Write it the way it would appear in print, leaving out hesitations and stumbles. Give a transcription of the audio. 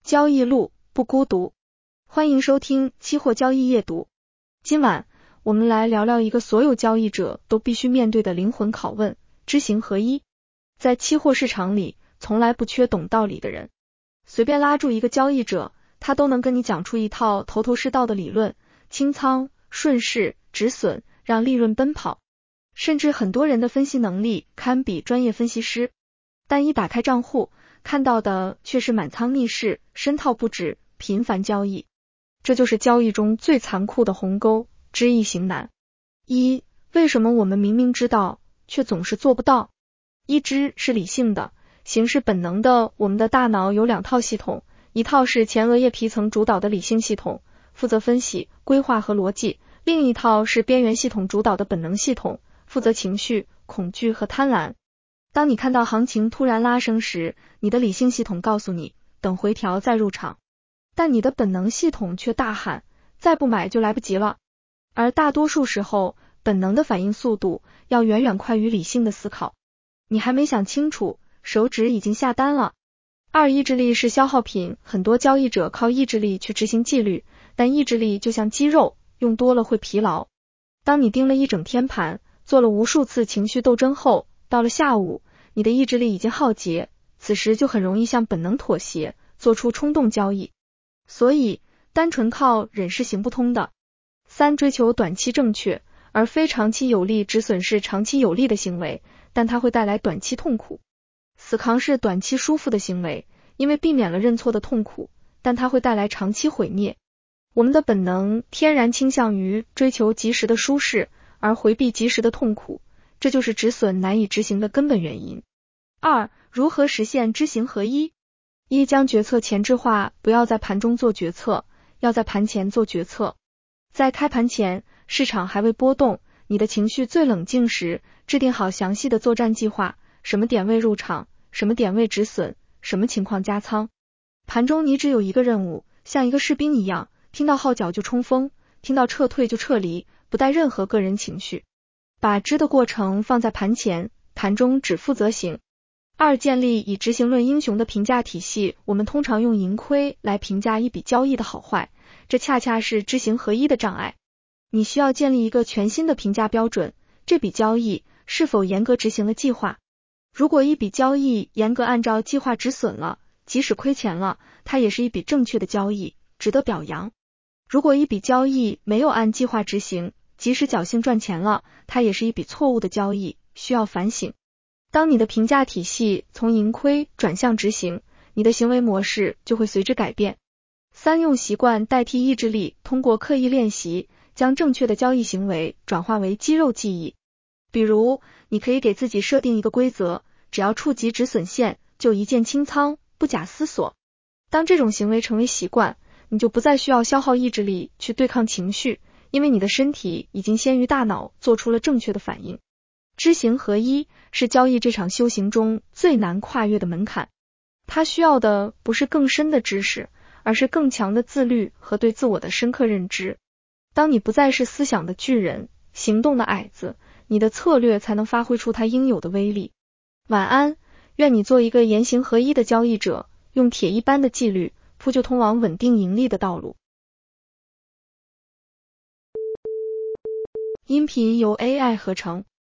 交易路不孤独，欢迎收听期货交易夜读。今晚我们来聊聊一个所有交易者都必须面对的灵魂拷问：知行合一。在期货市场里，从来不缺懂道理的人。随便拉住一个交易者，他都能跟你讲出一套头头是道的理论，清仓、顺势、止损，让利润奔跑。甚至很多人的分析能力堪比专业分析师，但一打开账户，看到的却是满仓逆势、深套不止、频繁交易。这就是交易中最残酷的鸿沟，知易行难。为什么我们明明知道，却总是做不到？知是理性的，行是本能的。我们的大脑有两套系统，一套是前额叶皮层主导的理性系统，负责分析、规划和逻辑；另一套是边缘系统主导的本能系统，负责情绪、恐惧和贪婪。当你看到行情突然拉升时，你的理性系统告诉你等回调再入场，但你的本能系统却大喊再不买就来不及了。而大多数时候，本能的反应速度要远远快于理性的思考。你还没想清楚，手指已经下单了。意志力是消耗品，很多交易者靠意志力去执行纪律，但意志力就像肌肉，用多了会疲劳。当你盯了一整天盘，做了无数次情绪斗争后，到了下午，你的意志力已经耗竭，此时就很容易向本能妥协，做出冲动交易。所以，单纯靠忍是行不通的。追求短期正确，而非长期有利。止损是长期有利的行为，但它会带来短期痛苦。死扛是短期舒服的行为，因为避免了认错的痛苦，但它会带来长期毁灭。我们的本能天然倾向于追求及时的舒适，而回避及时的痛苦，这就是止损难以执行的根本原因。如何实现知行合一？将决策前置化，不要在盘中做决策，要在盘前做决策。在开盘前，市场还未波动，你的情绪最冷静时，制定好详细的作战计划，什么点位入场，什么点位止损，什么情况加仓。盘中你只有一个任务，像一个士兵一样，听到号角就冲锋，听到撤退就撤离，不带任何个人情绪。把知的过程放在盘前，盘中只负责行。建立以执行论英雄的评价体系。我们通常用盈亏来评价一笔交易的好坏，这恰恰是知行合一的障碍。你需要建立一个全新的评价标准，这笔交易是否严格执行了计划。如果一笔交易严格按照计划止损了，即使亏钱了，它也是一笔正确的交易，值得表扬。如果一笔交易没有按计划执行，即使侥幸赚钱了，它也是一笔错误的交易，需要反省。当你的评价体系从盈亏转向执行，你的行为模式就会随之改变。用习惯代替意志力，通过刻意练习，将正确的交易行为转化为肌肉记忆。比如，你可以给自己设定一个规则，只要触及止损线，就一键清仓，不假思索。当这种行为成为习惯，你就不再需要消耗意志力去对抗情绪，因为你的身体已经先于大脑做出了正确的反应。知行合一是交易这场修行中最难跨越的门槛，它需要的不是更深的知识，而是更强的自律和对自我的深刻认知。当你不再是思想的巨人，行动的矮子，你的策略才能发挥出它应有的威力。晚安，愿你做一个言行合一的交易者，用铁一般的纪律铺就通往稳定盈利的道路。音频由 AI 合成。